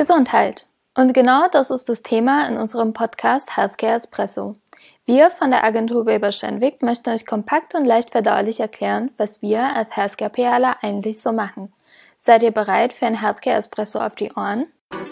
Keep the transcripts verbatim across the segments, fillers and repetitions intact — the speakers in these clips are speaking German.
Gesundheit. Und genau das ist das Thema in unserem Podcast Healthcare Espresso. Wir von der Agentur Weber Schenwick möchten euch kompakt und leicht verdaulich erklären, was wir als Healthcare-PRler eigentlich so machen. Seid ihr bereit für ein Healthcare Espresso auf die Ohren?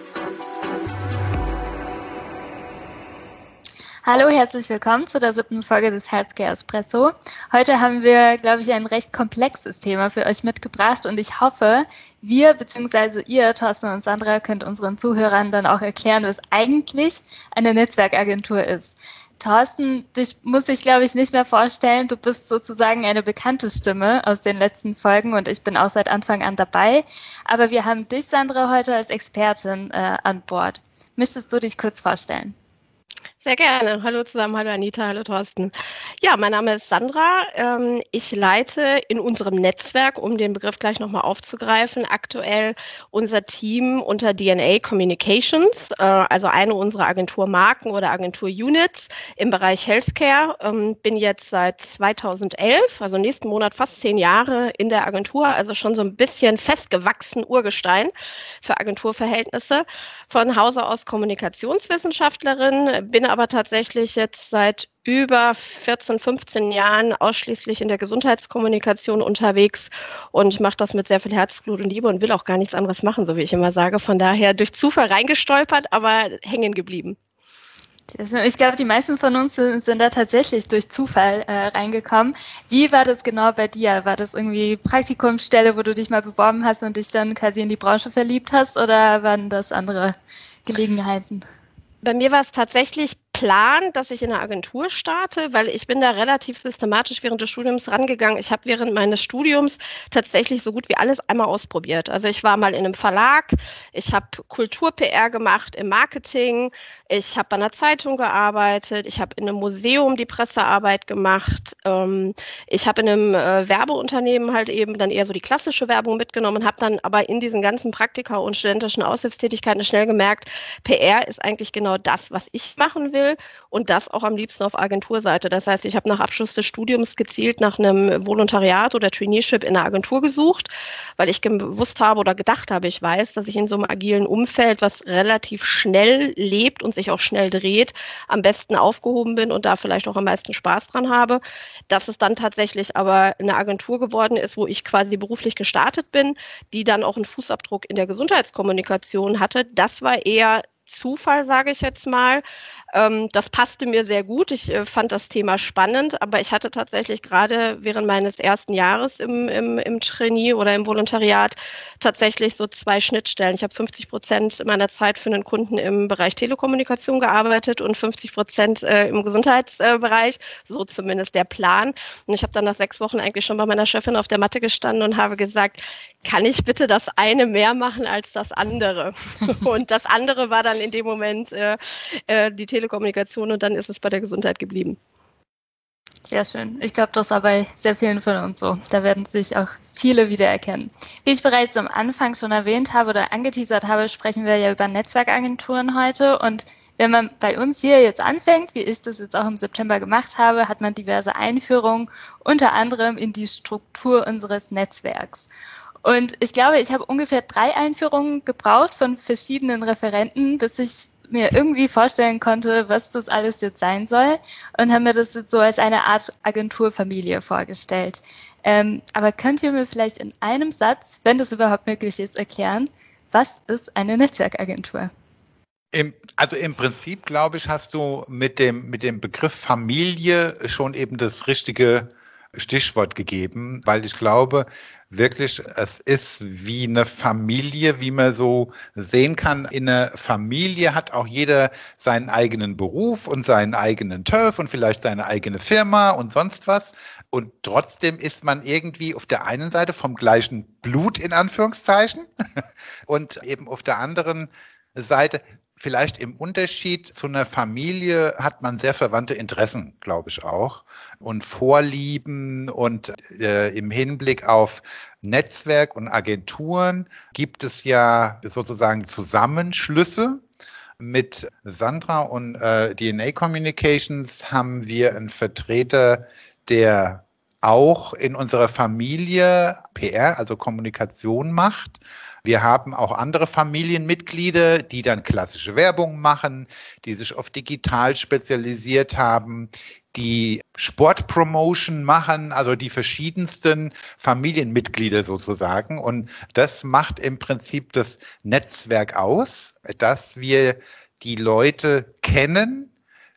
Hallo, herzlich willkommen zu der siebten Folge des Healthcare Espresso. Heute haben wir, glaube ich, ein recht komplexes Thema für euch mitgebracht und ich hoffe, wir bzw. ihr, Thorsten und Sandra, könnt unseren Zuhörern dann auch erklären, was eigentlich eine Netzwerkagentur ist. Thorsten, dich muss ich, glaube ich, nicht mehr vorstellen. Du bist sozusagen eine bekannte Stimme aus den letzten Folgen und ich bin auch seit Anfang an dabei. Aber wir haben dich, Sandra, heute als Expertin äh, an Bord. Möchtest du dich kurz vorstellen? Sehr gerne. Hallo zusammen, hallo Anita, hallo Thorsten. Ja, mein Name ist Sandra. Ich leite in unserem Netzwerk, um den Begriff gleich nochmal aufzugreifen, aktuell unser Team unter D N A Communications, also eine unserer Agenturmarken oder Agentur-Units im Bereich Healthcare. Bin jetzt seit zweitausendelf, also nächsten Monat fast zehn Jahre in der Agentur, also schon so ein bisschen festgewachsen Urgestein für Agenturverhältnisse. Von Hause aus Kommunikationswissenschaftlerin, bin aber tatsächlich jetzt seit über vierzehn, fünfzehn Jahren ausschließlich in der Gesundheitskommunikation unterwegs und mache das mit sehr viel Herzblut und Liebe und will auch gar nichts anderes machen, so wie ich immer sage. Von daher durch Zufall reingestolpert, aber hängen geblieben. Ich glaube, die meisten von uns sind, sind da tatsächlich durch Zufall äh, reingekommen. Wie war das genau bei dir? War das irgendwie Praktikumsstelle, wo du dich mal beworben hast und dich dann quasi in die Branche verliebt hast, oder waren das andere Gelegenheiten? Bei mir war es tatsächlich Plan, dass ich in einer Agentur starte, weil ich bin da relativ systematisch während des Studiums rangegangen. Ich habe während meines Studiums tatsächlich so gut wie alles einmal ausprobiert. Also ich war mal in einem Verlag, ich habe Kultur-P R gemacht im Marketing, ich habe bei einer Zeitung gearbeitet, ich habe in einem Museum die Pressearbeit gemacht, ähm, ich habe in einem äh, Werbeunternehmen halt eben dann eher so die klassische Werbung mitgenommen, habe dann aber in diesen ganzen Praktika und studentischen Aushilfstätigkeiten schnell gemerkt, P R ist eigentlich genau das, was ich machen will. Und das auch am liebsten auf Agenturseite. Das heißt, ich habe nach Abschluss des Studiums gezielt nach einem Volontariat oder Traineeship in einer Agentur gesucht, weil ich gewusst habe oder gedacht habe, ich weiß, dass ich in so einem agilen Umfeld, was relativ schnell lebt und sich auch schnell dreht, am besten aufgehoben bin und da vielleicht auch am meisten Spaß dran habe. Dass es dann tatsächlich aber eine Agentur geworden ist, wo ich quasi beruflich gestartet bin, die dann auch einen Fußabdruck in der Gesundheitskommunikation hatte, das war eher Zufall, sage ich jetzt mal. Ähm, das passte mir sehr gut. Ich äh, fand das Thema spannend, aber ich hatte tatsächlich gerade während meines ersten Jahres im, im, im Trainee oder im Volontariat tatsächlich so zwei Schnittstellen. Ich habe fünfzig Prozent meiner Zeit für einen Kunden im Bereich Telekommunikation gearbeitet und fünfzig Prozent äh, im Gesundheitsbereich, so zumindest der Plan. Und ich habe dann nach sechs Wochen eigentlich schon bei meiner Chefin auf der Matte gestanden und habe gesagt, kann ich bitte das eine mehr machen als das andere? Und das andere war dann in dem Moment äh, äh, die Telekommunikation und dann ist es bei der Gesundheit geblieben. Sehr schön. Ich glaube, das war bei sehr vielen von uns so. Da werden sich auch viele wiedererkennen. Wie ich bereits am Anfang schon erwähnt habe oder angeteasert habe, sprechen wir ja über Netzwerkagenturen heute. Und wenn man bei uns hier jetzt anfängt, wie ich das jetzt auch im September gemacht habe, hat man diverse Einführungen, unter anderem in die Struktur unseres Netzwerks. Und ich glaube, ich habe ungefähr drei Einführungen gebraucht von verschiedenen Referenten, bis ich mir irgendwie vorstellen konnte, was das alles jetzt sein soll, und habe mir das jetzt so als eine Art Agenturfamilie vorgestellt. Ähm, aber könnt ihr mir vielleicht in einem Satz, wenn das überhaupt möglich ist, erklären, was ist eine Netzwerkagentur? Im, also im Prinzip, glaube ich, hast du mit dem, mit dem Begriff Familie schon eben das richtige Stichwort gegeben, weil ich glaube, wirklich, es ist wie eine Familie, wie man so sehen kann. In einer Familie hat auch jeder seinen eigenen Beruf und seinen eigenen Turf und vielleicht seine eigene Firma und sonst was. Und trotzdem ist man irgendwie auf der einen Seite vom gleichen Blut in Anführungszeichen und eben auf der anderen Seite vielleicht im Unterschied zu einer Familie hat man sehr verwandte Interessen, glaube ich auch, und Vorlieben. Und äh, im Hinblick auf Netzwerk und Agenturen gibt es ja sozusagen Zusammenschlüsse. Mit Sandra und äh, D N A Communications haben wir einen Vertreter, der auch in unserer Familie P R, also Kommunikation macht. Wir haben auch andere Familienmitglieder, die dann klassische Werbung machen, die sich auf digital spezialisiert haben, die Sportpromotion machen, also die verschiedensten Familienmitglieder sozusagen. Und das macht im Prinzip das Netzwerk aus, dass wir die Leute kennen,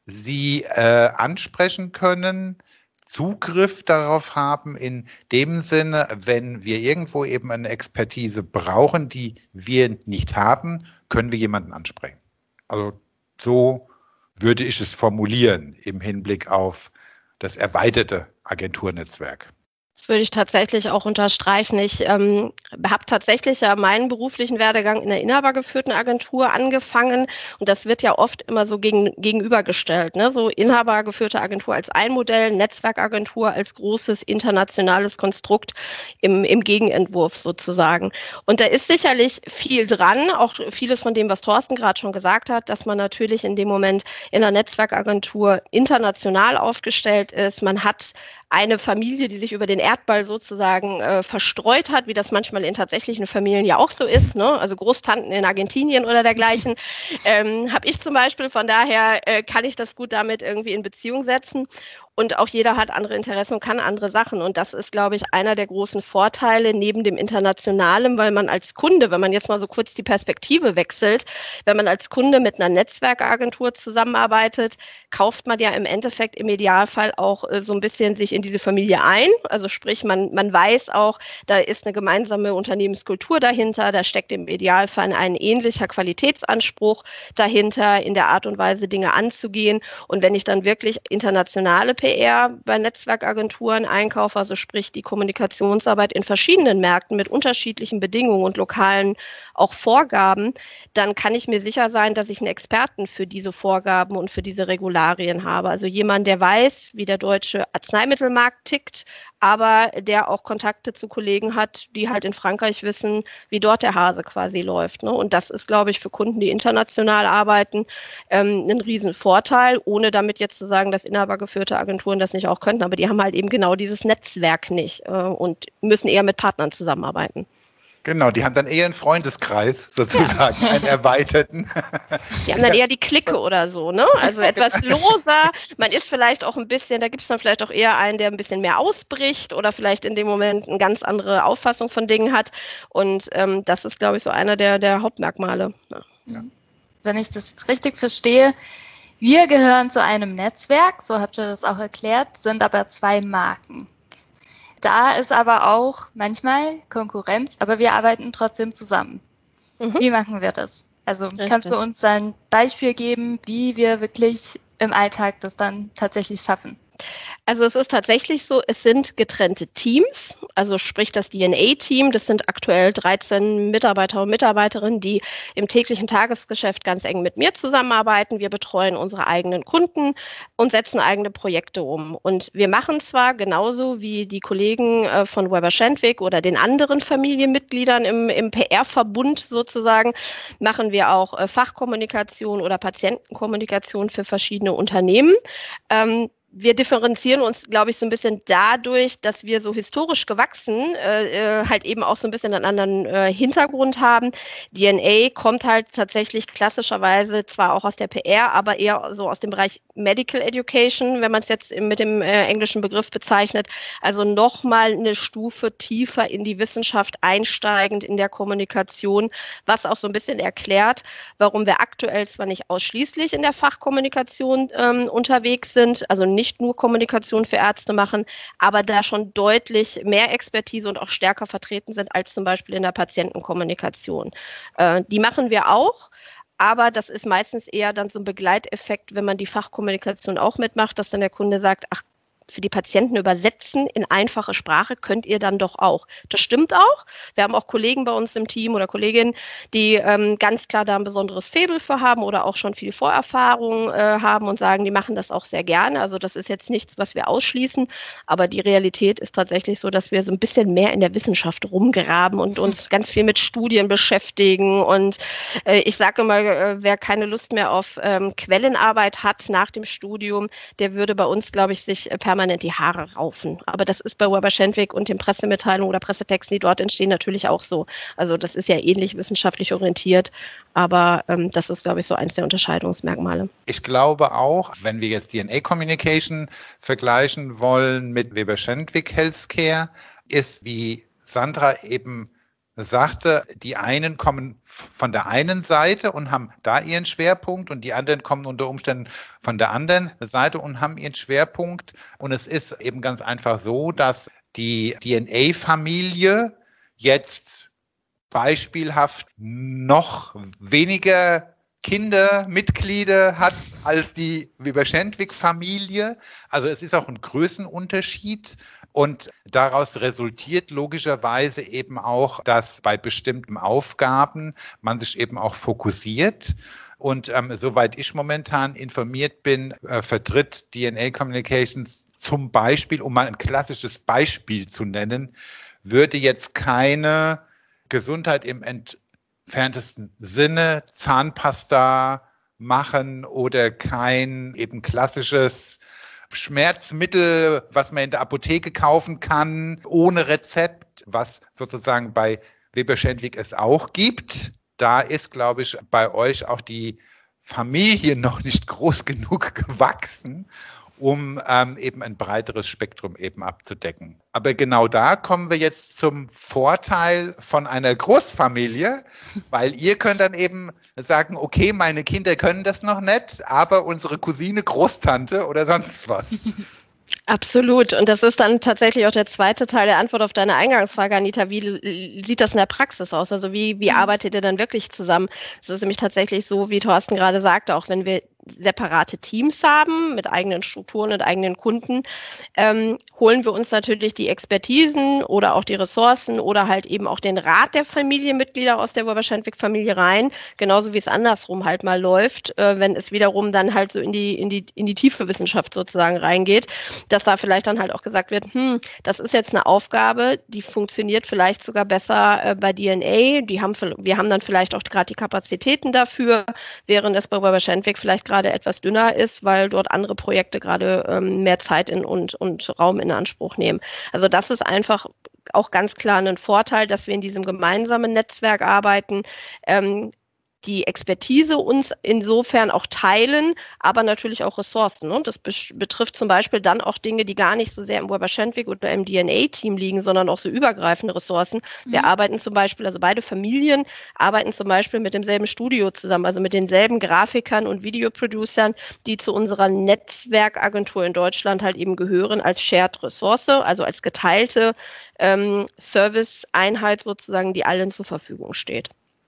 sie äh, ansprechen können, Zugriff darauf haben, in dem Sinne, wenn wir irgendwo eben eine Expertise brauchen, die wir nicht haben, können wir jemanden ansprechen. Also so würde ich es formulieren im Hinblick auf das erweiterte Agenturnetzwerk. Das würde ich tatsächlich auch unterstreichen. Ich ähm, habe tatsächlich ja meinen beruflichen Werdegang in einer inhabergeführten Agentur angefangen und das wird ja oft immer so gegen, gegenübergestellt. Ne? So inhabergeführte Agentur als ein Modell, Netzwerkagentur als großes internationales Konstrukt im, im Gegenentwurf sozusagen. Und da ist sicherlich viel dran, auch vieles von dem, was Thorsten gerade schon gesagt hat, dass man natürlich in dem Moment in einer Netzwerkagentur international aufgestellt ist. Man hat eine Familie, die sich über den Erdball sozusagen äh, verstreut hat, wie das manchmal in tatsächlichen Familien ja auch so ist, ne? Also Großtanten in Argentinien oder dergleichen, ähm, habe ich zum Beispiel. Von daher äh, kann ich das gut damit irgendwie in Beziehung setzen. Und auch jeder hat andere Interessen und kann andere Sachen. Und das ist, glaube ich, einer der großen Vorteile neben dem Internationalen, weil man als Kunde, wenn man jetzt mal so kurz die Perspektive wechselt, wenn man als Kunde mit einer Netzwerkagentur zusammenarbeitet, kauft man ja im Endeffekt im Idealfall auch äh, so ein bisschen sich in diese Familie ein. Also sprich, man, man weiß auch, da ist eine gemeinsame Unternehmenskultur dahinter, da steckt im Idealfall ein ähnlicher Qualitätsanspruch dahinter, in der Art und Weise Dinge anzugehen. Und wenn ich dann wirklich internationale P R bei Netzwerkagenturen einkaufe, also sprich die Kommunikationsarbeit in verschiedenen Märkten mit unterschiedlichen Bedingungen und lokalen auch Vorgaben, dann kann ich mir sicher sein, dass ich einen Experten für diese Vorgaben und für diese Regularien habe. Also jemand, der weiß, wie der deutsche Arzneimittelmarkt tickt, aber der auch Kontakte zu Kollegen hat, die halt in Frankreich wissen, wie dort der Hase quasi läuft. Ne? Und das ist, glaube ich, für Kunden, die international arbeiten, ähm, ein Riesenvorteil, ohne damit jetzt zu sagen, dass inhabergeführte Agenturen das nicht auch könnten. Aber die haben halt eben genau dieses Netzwerk nicht äh, und müssen eher mit Partnern zusammenarbeiten. Genau, die haben dann eher einen Freundeskreis sozusagen, ja. einen erweiterten. Die haben dann eher die Clique oder so, ne? Also etwas loser. Man ist vielleicht auch ein bisschen, da gibt es dann vielleicht auch eher einen, der ein bisschen mehr ausbricht oder vielleicht in dem Moment eine ganz andere Auffassung von Dingen hat. Und ähm, das ist, glaube ich, so einer der, der Hauptmerkmale. Ja. Ja. Wenn ich das jetzt richtig verstehe, wir gehören zu einem Netzwerk, so habt ihr das auch erklärt, sind aber zwei Marken. Da ist aber auch manchmal Konkurrenz, aber wir arbeiten trotzdem zusammen. Mhm. Wie machen wir das? Also Richtig. Kannst du uns ein Beispiel geben, wie wir wirklich im Alltag das dann tatsächlich schaffen? Also es ist tatsächlich so, es sind getrennte Teams, also sprich das D N A-Team, das sind aktuell dreizehn Mitarbeiter und Mitarbeiterinnen, die im täglichen Tagesgeschäft ganz eng mit mir zusammenarbeiten. Wir betreuen unsere eigenen Kunden und setzen eigene Projekte um. Und wir machen zwar genauso wie die Kollegen äh, von Weber Schendwick oder den anderen Familienmitgliedern im, im P R-Verbund sozusagen, machen wir auch äh, Fachkommunikation oder Patientenkommunikation für verschiedene Unternehmen. Ähm, Wir differenzieren uns, glaube ich, so ein bisschen dadurch, dass wir so historisch gewachsen äh, halt eben auch so ein bisschen einen anderen äh, Hintergrund haben. D N A kommt halt tatsächlich klassischerweise zwar auch aus der P R, aber eher so aus dem Bereich Medical Education, wenn man es jetzt mit dem äh, englischen Begriff bezeichnet. Also nochmal eine Stufe tiefer in die Wissenschaft einsteigend in der Kommunikation, was auch so ein bisschen erklärt, warum wir aktuell zwar nicht ausschließlich in der Fachkommunikation ähm, unterwegs sind, also nicht nicht nur Kommunikation für Ärzte machen, aber da schon deutlich mehr Expertise und auch stärker vertreten sind als zum Beispiel in der Patientenkommunikation. Äh, die machen wir auch, aber das ist meistens eher dann so ein Begleiteffekt, wenn man die Fachkommunikation auch mitmacht, dass dann der Kunde sagt, ach, für die Patienten übersetzen in einfache Sprache könnt ihr dann doch auch. Das stimmt auch. Wir haben auch Kollegen bei uns im Team oder Kolleginnen, die ähm, ganz klar da ein besonderes Faible für haben oder auch schon viel Vorerfahrung äh, haben und sagen, die machen das auch sehr gerne. Also das ist jetzt nichts, was wir ausschließen, aber die Realität ist tatsächlich so, dass wir so ein bisschen mehr in der Wissenschaft rumgraben und uns ganz viel mit Studien beschäftigen. Und äh, ich sage mal, äh, wer keine Lust mehr auf ähm, Quellenarbeit hat nach dem Studium, der würde bei uns, glaube ich, sich äh, per permanent die Haare raufen. Aber das ist bei Weber-Schendwick und den Pressemitteilungen oder Pressetexten, die dort entstehen, natürlich auch so. Also das ist ja ähnlich wissenschaftlich orientiert, aber ähm, das ist, glaube ich, so eins der Unterscheidungsmerkmale. Ich glaube auch, wenn wir jetzt D N A Communication vergleichen wollen mit Weber-Schendwick Healthcare, ist, wie Sandra eben sagte, die einen kommen von der einen Seite und haben da ihren Schwerpunkt und die anderen kommen unter Umständen von der anderen Seite und haben ihren Schwerpunkt. Und es ist eben ganz einfach so, dass die D N A-Familie jetzt beispielhaft noch weniger Kindermitglieder hat als die Weber-Schendwick-Familie. Also es ist auch ein Größenunterschied und daraus resultiert logischerweise eben auch, dass bei bestimmten Aufgaben man sich eben auch fokussiert. Und ähm, soweit ich momentan informiert bin, äh, vertritt D N A Communications zum Beispiel, um mal ein klassisches Beispiel zu nennen, würde jetzt keine Gesundheit im entferntesten Sinne, Zahnpasta machen oder kein eben klassisches Schmerzmittel, was man in der Apotheke kaufen kann, ohne Rezept, was sozusagen bei Weber-Schendwick es auch gibt. Da ist, glaube ich, bei euch auch die Familie noch nicht groß genug gewachsen, um ähm, eben ein breiteres Spektrum eben abzudecken. Aber genau da kommen wir jetzt zum Vorteil von einer Großfamilie, weil ihr könnt dann eben sagen, okay, meine Kinder können das noch nicht, aber unsere Cousine, Großtante oder sonst was. Absolut. Und das ist dann tatsächlich auch der zweite Teil der Antwort auf deine Eingangsfrage, Anita. Wie sieht das in der Praxis aus? Also wie, wie arbeitet ihr dann wirklich zusammen? Es ist nämlich tatsächlich so, wie Thorsten gerade sagte, auch wenn wir separate Teams haben mit eigenen Strukturen und eigenen Kunden, ähm, holen wir uns natürlich die Expertisen oder auch die Ressourcen oder halt eben auch den Rat der Familienmitglieder aus der Weber-Schendwick-Familie rein, genauso wie es andersrum halt mal läuft, äh, wenn es wiederum dann halt so in die, in die, in die tiefe Wissenschaft sozusagen reingeht, dass da vielleicht dann halt auch gesagt wird, hm, das ist jetzt eine Aufgabe, die funktioniert vielleicht sogar besser äh, bei D N A, die haben, wir haben dann vielleicht auch gerade die Kapazitäten dafür, während es bei Weber-Schendwick vielleicht gerade etwas dünner ist, weil dort andere Projekte gerade ähm, mehr Zeit in und, und Raum in Anspruch nehmen. Also das ist einfach auch ganz klar ein Vorteil, dass wir in diesem gemeinsamen Netzwerk arbeiten, ähm, die Expertise uns insofern auch teilen, aber natürlich auch Ressourcen. Und das betrifft zum Beispiel dann auch Dinge, die gar nicht so sehr im Weber-Schendwick oder im D N A-Team liegen, sondern auch so übergreifende Ressourcen. Wir mhm. arbeiten zum Beispiel, also beide Familien arbeiten zum Beispiel mit demselben Studio zusammen, also mit denselben Grafikern und Videoproducern, die zu unserer Netzwerkagentur in Deutschland halt eben gehören als Shared Ressource, also als geteilte ähm, Service-Einheit sozusagen, die allen zur Verfügung steht.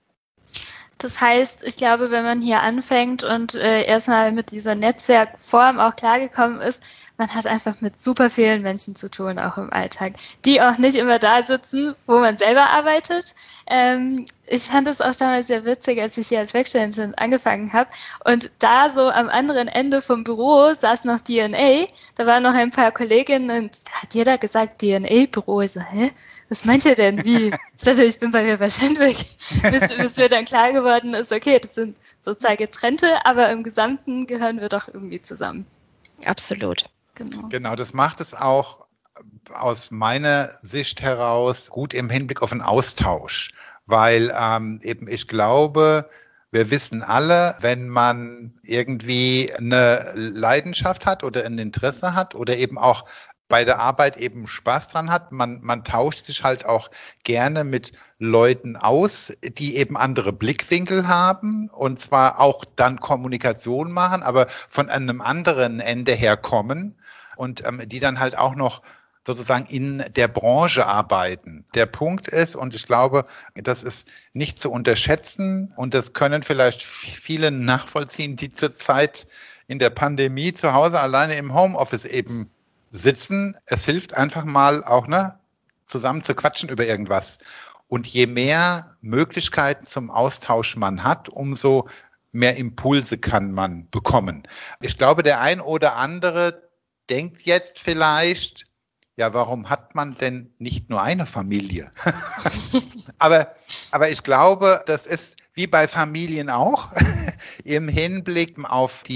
Das heißt, ich glaube, wenn man hier anfängt und äh, erstmal mit dieser Netzwerkform auch klargekommen ist, man hat einfach mit super vielen Menschen zu tun, auch im Alltag, die auch nicht immer da sitzen, wo man selber arbeitet. Ähm, ich fand es auch damals sehr witzig, als ich hier als Werkstudentin angefangen habe. Und da so am anderen Ende vom Büro saß noch D N A. Da waren noch ein paar Kolleginnen und da hat jeder gesagt, D N A-Büro. Ich so, hä? Was meint ihr denn? Wie? Ich dachte, ich bin bei mir bei Schendwick. bis, bis mir dann klar geworden ist, okay, das sind sozusagen getrennte, aber im Gesamten gehören wir doch irgendwie zusammen. Absolut. Genau. Genau, das macht es auch aus meiner Sicht heraus gut im Hinblick auf einen Austausch, weil ähm, eben ich glaube, wir wissen alle, wenn man irgendwie eine Leidenschaft hat oder ein Interesse hat oder eben auch bei der Arbeit eben Spaß dran hat, man, man tauscht sich halt auch gerne mit Leuten aus, die eben andere Blickwinkel haben und zwar auch dann Kommunikation machen, aber von einem anderen Ende her kommen und ähm, die dann halt auch noch sozusagen in der Branche arbeiten. Der Punkt ist, und ich glaube, das ist nicht zu unterschätzen und das können vielleicht viele nachvollziehen, die zurzeit in der Pandemie zu Hause alleine im Homeoffice eben sitzen. Es hilft einfach mal auch, ne, zusammen zu quatschen über irgendwas. Und je mehr Möglichkeiten zum Austausch man hat, umso mehr Impulse kann man bekommen. Ich glaube, der ein oder andere denkt jetzt vielleicht, ja, warum hat man denn nicht nur eine Familie? aber, aber ich glaube, das ist wie bei Familien auch im Hinblick auf die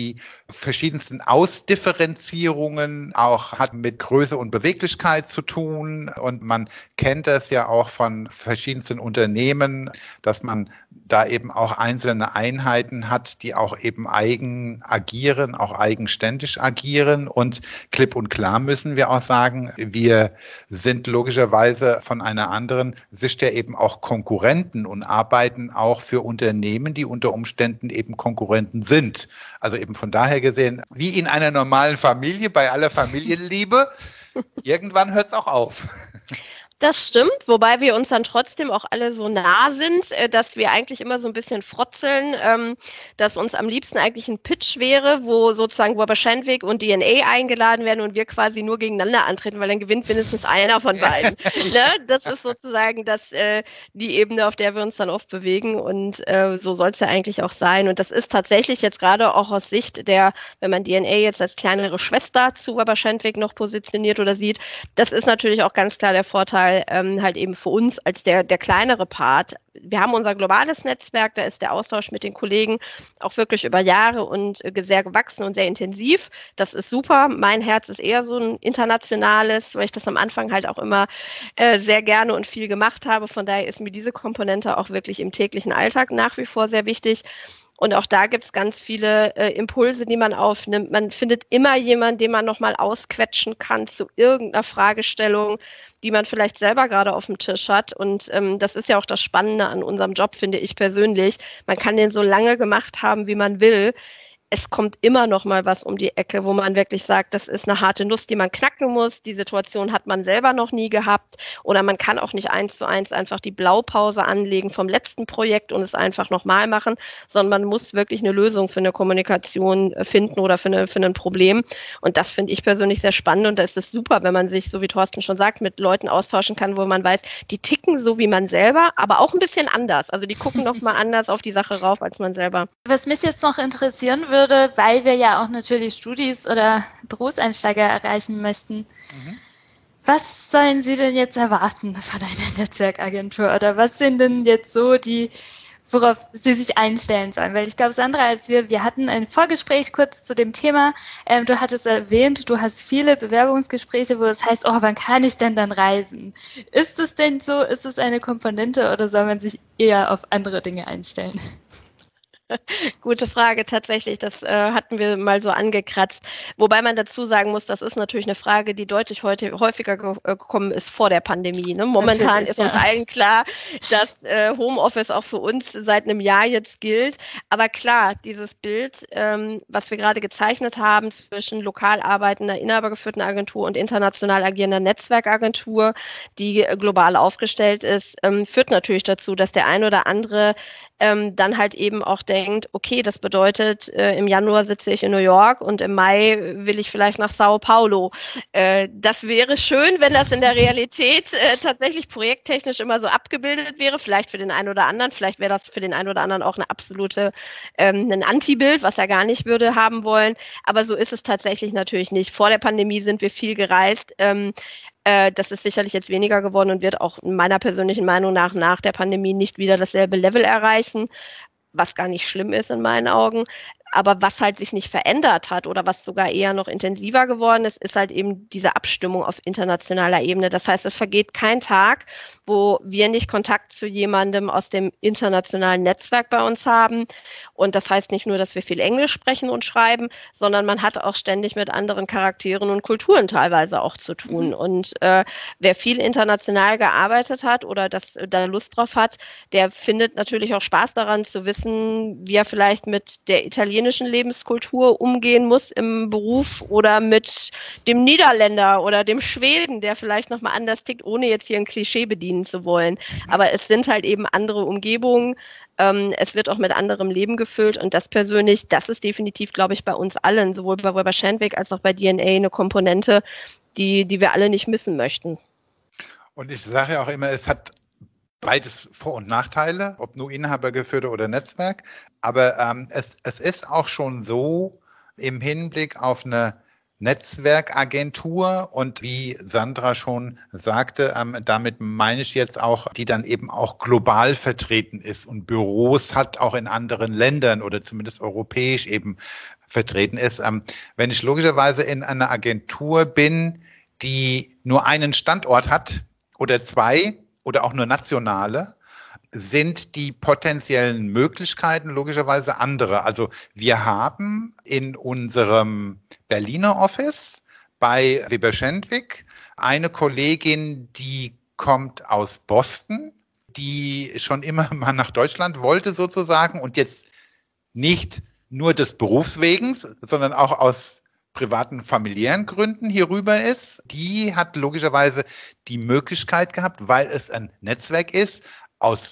verschiedensten Ausdifferenzierungen, auch hat mit Größe und Beweglichkeit zu tun. Und man kennt das ja auch von verschiedensten Unternehmen, dass man da eben auch einzelne Einheiten hat, die auch eben eigen agieren, auch eigenständig agieren. Und klipp und klar müssen wir auch sagen, wir sind logischerweise von einer anderen Sicht ja eben auch Konkurrenten und arbeiten auch für Unternehmen, die unter Umständen eben Konkurrenten sind. Also eben von daher gesehen, wie in einer normalen Familie, bei aller Familienliebe, irgendwann hört es auch auf. Das stimmt, wobei wir uns dann trotzdem auch alle so nah sind, äh, dass wir eigentlich immer so ein bisschen frotzeln, ähm, dass uns am liebsten eigentlich ein Pitch wäre, wo sozusagen Weber Shandwick und D N A eingeladen werden und wir quasi nur gegeneinander antreten, weil dann gewinnt mindestens einer von beiden. Ne? Das ist sozusagen das, äh, die Ebene, auf der wir uns dann oft bewegen und äh, so soll es ja eigentlich auch sein. Und das ist tatsächlich jetzt gerade auch aus Sicht der, wenn man D N A jetzt als kleinere Schwester zu Weber Shandwick noch positioniert oder sieht, das ist natürlich auch ganz klar der Vorteil, Ähm, halt eben für uns als der, der kleinere Part. Wir haben unser globales Netzwerk, da ist der Austausch mit den Kollegen auch wirklich über Jahre und äh, sehr gewachsen und sehr intensiv. Das ist super. Mein Herz ist eher so ein internationales, weil ich das am Anfang halt auch immer äh, sehr gerne und viel gemacht habe. Von daher ist mir diese Komponente auch wirklich im täglichen Alltag nach wie vor sehr wichtig. Und auch da gibt es ganz viele äh, Impulse, die man aufnimmt. Man findet immer jemanden, den man nochmal ausquetschen kann zu irgendeiner Fragestellung, die man vielleicht selber gerade auf dem Tisch hat. Und ähm, das ist ja auch das Spannende an unserem Job, finde ich persönlich. Man kann den so lange gemacht haben, wie man will. Es kommt immer noch mal was um die Ecke, wo man wirklich sagt, das ist eine harte Nuss, die man knacken muss. Die Situation hat man selber noch nie gehabt. Oder man kann auch nicht eins zu eins einfach die Blaupause anlegen vom letzten Projekt und es einfach nochmal machen, sondern man muss wirklich eine Lösung für eine Kommunikation finden oder für, eine, für ein Problem. Und das finde ich persönlich sehr spannend. Und da ist es super, wenn man sich, so wie Thorsten schon sagt, mit Leuten austauschen kann, wo man weiß, die ticken so wie man selber, aber auch ein bisschen anders. Also die gucken noch mal anders auf die Sache rauf als man selber. Was mich jetzt noch interessieren würde, würde, weil wir ja auch natürlich Studis oder Berufseinsteiger erreichen möchten. Mhm. Was sollen Sie denn jetzt erwarten von einer Netzwerkagentur? Oder was sind denn jetzt so die, worauf Sie sich einstellen sollen? Weil ich glaube, Sandra, als wir, wir hatten ein Vorgespräch kurz zu dem Thema, ähm, du hattest erwähnt, du hast viele Bewerbungsgespräche, wo es heißt, oh, wann kann ich denn dann reisen? Ist es denn so, ist es eine Komponente oder soll man sich eher auf andere Dinge einstellen? Gute Frage, tatsächlich. Das äh, hatten wir mal so angekratzt. Wobei man dazu sagen muss, das ist natürlich eine Frage, die deutlich heute häufiger ge- gekommen ist vor der Pandemie. Ne? Momentan natürlich, ist uns ja. allen klar, dass äh, Homeoffice auch für uns seit einem Jahr jetzt gilt. Aber klar, dieses Bild, ähm, was wir gerade gezeichnet haben zwischen lokal arbeitender, inhabergeführten Agentur und international agierender Netzwerkagentur, die äh, global aufgestellt ist, ähm, führt natürlich dazu, dass der ein oder andere ähm, dann halt eben auch denkt, okay, das bedeutet, äh, im Januar sitze ich in New York und im Mai will ich vielleicht nach Sao Paulo. Äh, das wäre schön, wenn das in der Realität äh, tatsächlich projekttechnisch immer so abgebildet wäre, vielleicht für den einen oder anderen, vielleicht wäre das für den einen oder anderen auch eine absolute, ähm, ein Antibild, was er gar nicht würde haben wollen, aber so ist es tatsächlich natürlich nicht. Vor der Pandemie sind wir viel gereist, ähm, das ist sicherlich jetzt weniger geworden und wird auch meiner persönlichen Meinung nach nach der Pandemie nicht wieder dasselbe Level erreichen, was gar nicht schlimm ist in meinen Augen. Aber was halt sich nicht verändert hat oder was sogar eher noch intensiver geworden ist, ist halt eben diese Abstimmung auf internationaler Ebene. Das heißt, es vergeht kein Tag, wo wir nicht Kontakt zu jemandem aus dem internationalen Netzwerk bei uns haben. Und das heißt nicht nur, dass wir viel Englisch sprechen und schreiben, sondern man hat auch ständig mit anderen Charakteren und Kulturen teilweise auch zu tun. Und äh, wer viel international gearbeitet hat oder das da Lust drauf hat, der findet natürlich auch Spaß daran zu wissen, wie er vielleicht mit der italienischen Lebenskultur umgehen muss im Beruf oder mit dem Niederländer oder dem Schweden, der vielleicht nochmal anders tickt, ohne jetzt hier ein Klischee bedienen zu wollen. Aber es sind halt eben andere Umgebungen. Ähm, es wird auch mit anderem Leben gefüllt und das persönlich, das ist definitiv, glaube ich, bei uns allen, sowohl bei Weber Shandwick als auch bei D N A eine Komponente, die, die wir alle nicht missen möchten. Und ich sage ja auch immer, es hat beides Vor- und Nachteile, ob nur inhabergeführte oder Netzwerk. Aber ähm, es, es ist auch schon so im Hinblick auf eine Netzwerkagentur und wie Sandra schon sagte, ähm, damit meine ich jetzt auch, die dann eben auch global vertreten ist und Büros hat auch in anderen Ländern oder zumindest europäisch eben vertreten ist. Ähm, wenn ich logischerweise in einer Agentur bin, die nur einen Standort hat oder zwei oder auch nur nationale, sind die potenziellen Möglichkeiten logischerweise andere. Also wir haben in unserem Berliner Office bei Weber Schendwick eine Kollegin, die kommt aus Boston, die schon immer mal nach Deutschland wollte sozusagen und jetzt nicht nur des Berufswegens, sondern auch aus privaten, familiären Gründen hier rüber ist. Die hat logischerweise die Möglichkeit gehabt, weil es ein Netzwerk ist, aus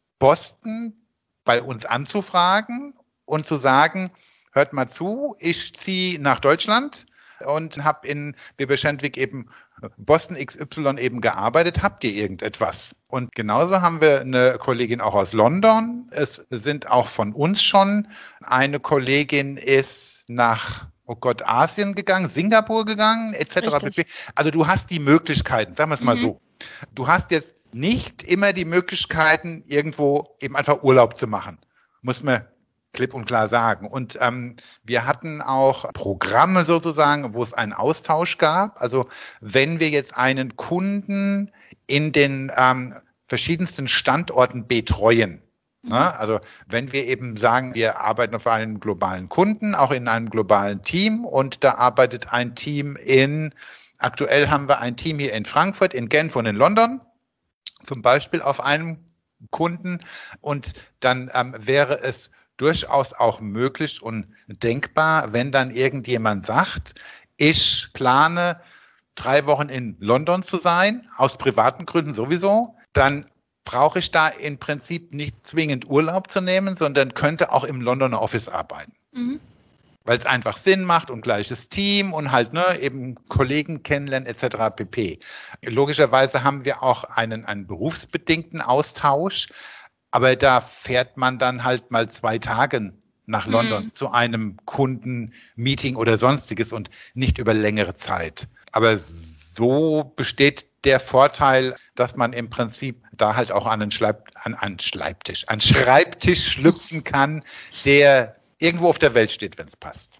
Boston bei uns anzufragen und zu sagen, hört mal zu, ich ziehe nach Deutschland und habe in Weber Schendwick eben Boston X Y eben gearbeitet, habt ihr irgendetwas? Und genauso haben wir eine Kollegin auch aus London. Es sind auch von uns schon, eine Kollegin ist nach, oh Gott, Asien gegangen, Singapur gegangen, et cetera pp. Also du hast die Möglichkeiten, sagen wir es mal mhm. so. Du hast jetzt nicht immer die Möglichkeiten, irgendwo eben einfach Urlaub zu machen. Muss man klipp und klar sagen. Und ähm, wir hatten auch Programme sozusagen, wo es einen Austausch gab. Also wenn wir jetzt einen Kunden in den ähm, verschiedensten Standorten betreuen, mhm. ne? Also wenn wir eben sagen, wir arbeiten auf einen globalen Kunden, auch in einem globalen Team und da arbeitet ein Team in, aktuell haben wir ein Team hier in Frankfurt, in Genf und in London, zum Beispiel auf einem Kunden und dann ähm, wäre es durchaus auch möglich und denkbar, wenn dann irgendjemand sagt, ich plane drei Wochen in London zu sein, aus privaten Gründen sowieso, dann brauche ich da im Prinzip nicht zwingend Urlaub zu nehmen, sondern könnte auch im Londoner Office arbeiten. Mhm. Weil es einfach Sinn macht und gleiches Team und halt ne, eben Kollegen kennenlernen et cetera pp. Logischerweise haben wir auch einen, einen berufsbedingten Austausch, aber da fährt man dann halt mal zwei Tage nach London mhm. zu einem Kundenmeeting oder sonstiges und nicht über längere Zeit. Aber so besteht der Vorteil, dass man im Prinzip da halt auch an einen, Schleib, an, an Schreibtisch, an Schreibtisch schlüpfen kann, der irgendwo auf der Welt steht, wenn es passt.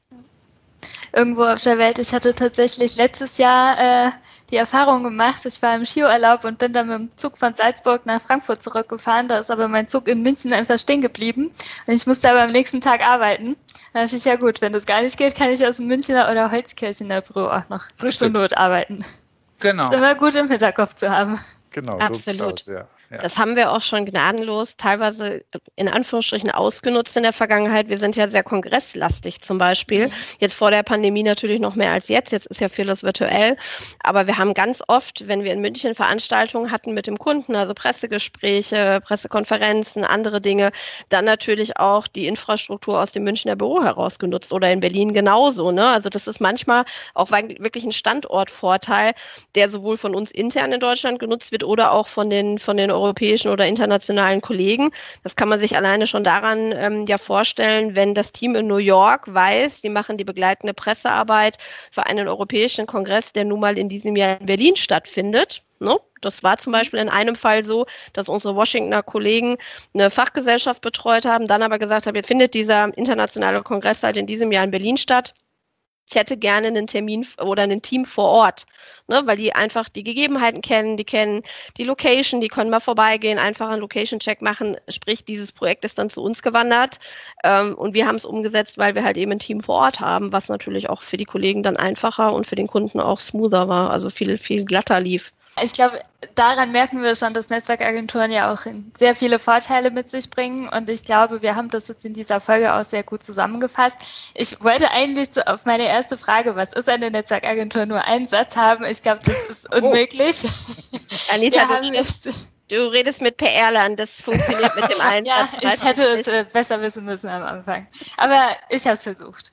Irgendwo auf der Welt. Ich hatte tatsächlich letztes Jahr äh, die Erfahrung gemacht, ich war im Skiurlaub und bin dann mit dem Zug von Salzburg nach Frankfurt zurückgefahren. Da ist aber mein Zug in München einfach stehen geblieben und ich musste aber am nächsten Tag arbeiten. Da dachte ich, ja gut, wenn das gar nicht geht, kann ich aus dem Münchner oder Holzkirchener Büro auch noch Richtig. zur Not arbeiten. Genau. Das ist immer gut im Hinterkopf zu haben. Genau, absolut. So ja. Ja. Das haben wir auch schon gnadenlos, teilweise in Anführungsstrichen ausgenutzt in der Vergangenheit. Wir sind ja sehr kongresslastig zum Beispiel. Mhm. Jetzt vor der Pandemie natürlich noch mehr als jetzt. Jetzt ist ja vieles virtuell. Aber wir haben ganz oft, wenn wir in München Veranstaltungen hatten mit dem Kunden, also Pressegespräche, Pressekonferenzen, andere Dinge, dann natürlich auch die Infrastruktur aus dem Münchner Büro heraus genutzt oder in Berlin genauso. Ne? Also das ist manchmal auch wirklich ein Standortvorteil, der sowohl von uns intern in Deutschland genutzt wird oder auch von den, von den europäischen oder internationalen Kollegen. Das kann man sich alleine schon daran ähm, ja vorstellen, wenn das Team in New York weiß, sie machen die begleitende Pressearbeit für einen europäischen Kongress, der nun mal in diesem Jahr in Berlin stattfindet. Ne? Das war zum Beispiel in einem Fall so, dass unsere Washingtoner Kollegen eine Fachgesellschaft betreut haben, dann aber gesagt haben, jetzt findet dieser internationale Kongress halt in diesem Jahr in Berlin statt. Ich hätte gerne einen Termin oder ein Team vor Ort, ne, weil die einfach die Gegebenheiten kennen, die kennen die Location, die können mal vorbeigehen, einfach einen Location-Check machen, sprich dieses Projekt ist dann zu uns gewandert ähm, und wir haben es umgesetzt, weil wir halt eben ein Team vor Ort haben, was natürlich auch für die Kollegen dann einfacher und für den Kunden auch smoother war, also viel, viel glatter lief. Ich glaube, daran merken wir schon, dass Netzwerkagenturen ja auch sehr viele Vorteile mit sich bringen und ich glaube, wir haben das jetzt in dieser Folge auch sehr gut zusammengefasst. Ich wollte eigentlich so auf meine erste Frage, was ist eine Netzwerkagentur, nur einen Satz haben. Ich glaube, das ist unmöglich. Oh. Anita, du redest, du redest mit P R-Lern, das funktioniert mit dem einen ja, Satz. Ich hätte es äh, besser wissen müssen am Anfang, aber ich habe es versucht.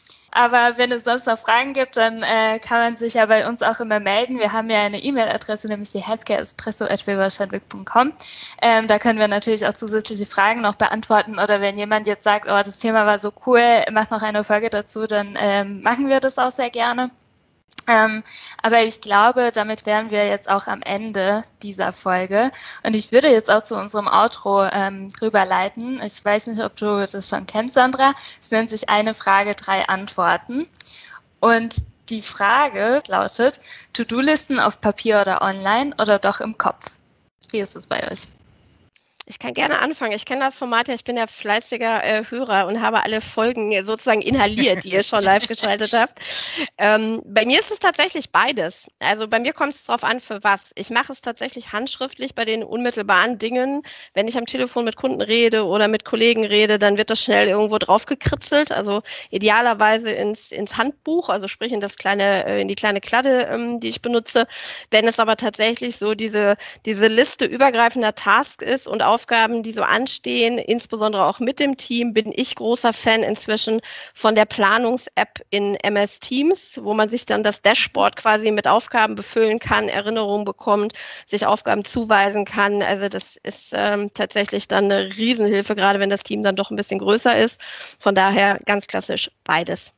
Aber wenn es sonst noch Fragen gibt, dann äh, kann man sich ja bei uns auch immer melden. Wir haben ja eine E-Mail-Adresse, nämlich die healthcare espresso at weber schendwick punkt com. Ähm, da können wir natürlich auch zusätzliche Fragen noch beantworten. Oder wenn jemand jetzt sagt, oh, das Thema war so cool, macht noch eine Folge dazu, dann ähm, machen wir das auch sehr gerne. Ähm, aber ich glaube, damit wären wir jetzt auch am Ende dieser Folge. Und ich würde jetzt auch zu unserem Outro ähm, rüberleiten. Ich weiß nicht, ob du das schon kennst, Sandra. Es nennt sich eine Frage, drei Antworten. Und die Frage lautet, To-Do-Listen auf Papier oder online oder doch im Kopf? Wie ist es bei euch? Ich kann gerne anfangen. Ich kenne das Format ja, ich bin ja fleißiger äh, Hörer und habe alle Folgen sozusagen inhaliert, die ihr schon live geschaltet habt. Ähm, bei mir ist es tatsächlich beides. Also bei mir kommt es darauf an, für was. Ich mache es tatsächlich handschriftlich bei den unmittelbaren Dingen. Wenn ich am Telefon mit Kunden rede oder mit Kollegen rede, dann wird das schnell irgendwo drauf gekritzelt. Also idealerweise ins, ins Handbuch, also sprich in das kleine, äh, in die kleine Kladde, ähm, die ich benutze. Wenn es aber tatsächlich so diese, diese Liste übergreifender Tasks ist und auch Aufgaben, die so anstehen, insbesondere auch mit dem Team, bin ich großer Fan inzwischen von der Planungs-App in M S Teams, wo man sich dann das Dashboard quasi mit Aufgaben befüllen kann, Erinnerungen bekommt, sich Aufgaben zuweisen kann. Also das ist ähm, tatsächlich dann eine Riesenhilfe, gerade wenn das Team dann doch ein bisschen größer ist. Von daher ganz klassisch beides.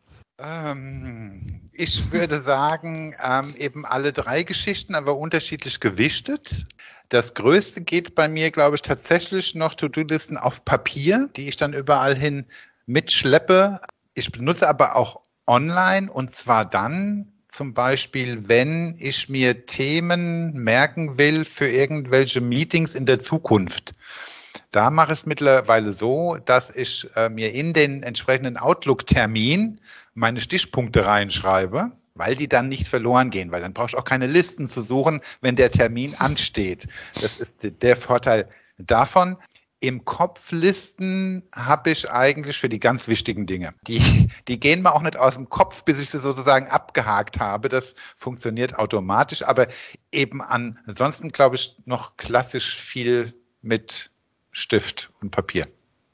Ähm, ich würde sagen, ähm, eben alle drei Geschichten, aber unterschiedlich gewichtet. Das Größte geht bei mir, glaube ich, tatsächlich noch To-Do-Listen auf Papier, die ich dann überall hin mitschleppe. Ich benutze aber auch online, und zwar dann zum Beispiel, wenn ich mir Themen merken will für irgendwelche Meetings in der Zukunft. Da mache ich es mittlerweile so, dass ich äh, mir in den entsprechenden Outlook-Termin meine Stichpunkte reinschreibe, weil die dann nicht verloren gehen, weil dann brauche ich auch keine Listen zu suchen, wenn der Termin ansteht. Das ist der Vorteil davon. Im Kopflisten habe ich eigentlich für die ganz wichtigen Dinge. Die, die gehen mir auch nicht aus dem Kopf, bis ich sie sozusagen abgehakt habe. Das funktioniert automatisch, aber eben ansonsten glaube ich noch klassisch viel mit Stift und Papier.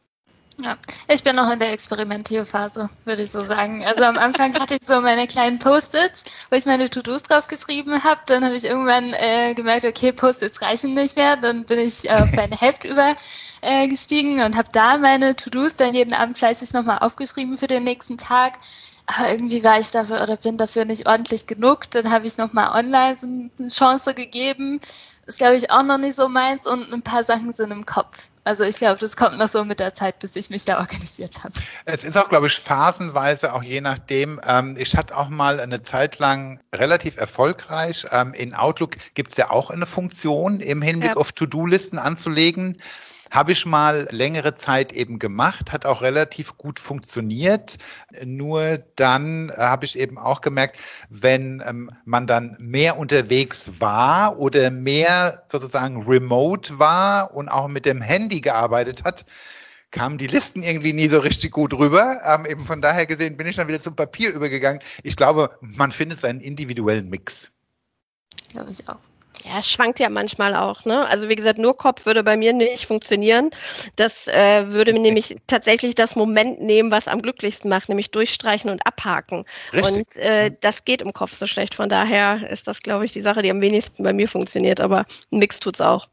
Ja, ich bin noch in der Experimentierphase, würde ich so sagen. Also am Anfang hatte ich so meine kleinen Post-its, wo ich meine To-Dos drauf geschrieben habe. Dann habe ich irgendwann äh, gemerkt, okay, Post-its reichen nicht mehr. Dann bin ich auf ein Heft übergestiegen äh, und habe da meine To-Dos dann jeden Abend fleißig nochmal aufgeschrieben für den nächsten Tag. Aber irgendwie war ich dafür oder bin dafür nicht ordentlich genug. Dann habe ich nochmal online so eine Chance gegeben. Ist, glaube ich, auch noch nicht so meins, und ein paar Sachen sind im Kopf. Also ich glaube, das kommt noch so mit der Zeit, bis ich mich da organisiert habe. Es ist auch, glaube ich, phasenweise, auch je nachdem. Ähm, ich hatte auch mal eine Zeit lang relativ erfolgreich. Ähm, in Outlook gibt es ja auch eine Funktion, im Hinblick ja. auf To-Do-Listen anzulegen. Habe ich mal längere Zeit eben gemacht, hat auch relativ gut funktioniert. Nur dann äh, habe ich eben auch gemerkt, wenn ähm, man dann mehr unterwegs war oder mehr sozusagen remote war und auch mit dem Handy gearbeitet hat, kamen die Listen irgendwie nie so richtig gut rüber. Ähm, eben von daher gesehen bin ich dann wieder zum Papier übergegangen. Ich glaube, man findet seinen individuellen Mix. Glaube ich auch. Ja, es schwankt ja manchmal auch, ne? Also wie gesagt, nur Kopf würde bei mir nicht funktionieren. Das äh, würde mir nämlich tatsächlich das Moment nehmen, was am glücklichsten macht, nämlich durchstreichen und abhaken. Richtig. Und äh, das geht im Kopf so schlecht. Von daher ist das, glaube ich, die Sache, die am wenigsten bei mir funktioniert. Aber ein Mix tut's auch.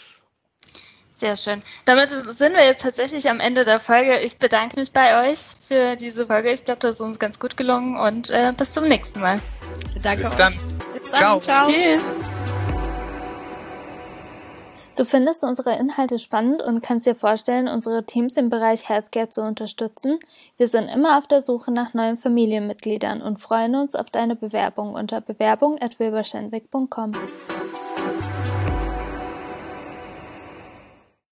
Sehr schön. Damit sind wir jetzt tatsächlich am Ende der Folge. Ich bedanke mich bei euch für diese Folge. Ich glaube, das ist uns ganz gut gelungen, und äh, bis zum nächsten Mal. Danke bis euch. Dann. Bis dann. Ciao. Ciao. Tschüss. Du findest unsere Inhalte spannend und kannst dir vorstellen, unsere Teams im Bereich Healthcare zu unterstützen? Wir sind immer auf der Suche nach neuen Familienmitgliedern und freuen uns auf deine Bewerbung unter bewerbung at wilberschenwick punkt com.